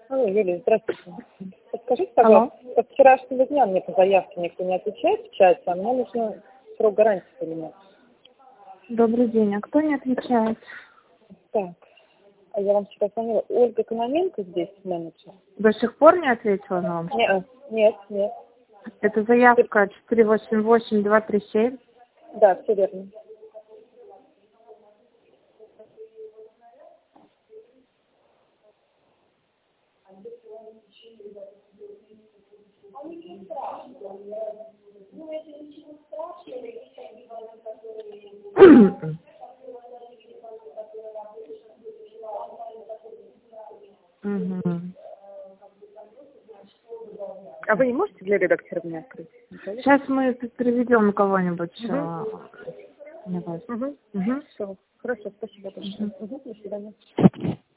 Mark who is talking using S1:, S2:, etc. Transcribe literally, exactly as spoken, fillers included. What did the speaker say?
S1: Алло, Юлия, здравствуйте. Подскажите,
S2: Алло.
S1: пожалуйста, со вчерашнего дня мне по заявке никто не отвечает в чате, а мне нужно срок гарантии поменять.
S2: Добрый день. А кто не отвечает?
S1: Так, а я вам вчера звонила. Ольга Кононенко здесь, менеджер?
S2: До сих пор не ответила на вам?
S1: Нет, нет, нет.
S2: Это заявка четыре восемь восемь два три семь.
S1: Да, все верно.
S2: Мгм.
S1: А вы не можете для редактирования открыть?
S2: Сейчас мы приведем кого-нибудь.
S1: Угу.
S2: а, на вас.
S1: Угу.
S2: Мгм.
S1: Все. Хорошо, спасибо большое.
S2: Мгм.
S1: Угу. До свидания.